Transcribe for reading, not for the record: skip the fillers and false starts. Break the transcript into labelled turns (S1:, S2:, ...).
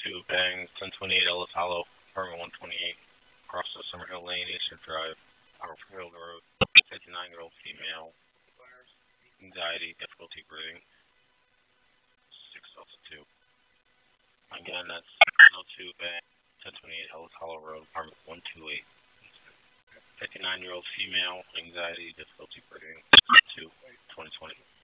S1: 2, bang, 1028 Ellis Hollow, apartment 128, across the Summerhill Lane, Eastern Drive, Powerfield Road, 59-year-old female, anxiety, difficulty breathing, 6 Delta 2. Again, that's 902, bang, 1028 Ellis Hollow Road, apartment 128. 59-year-old female, anxiety, difficulty breathing, 2, 2020.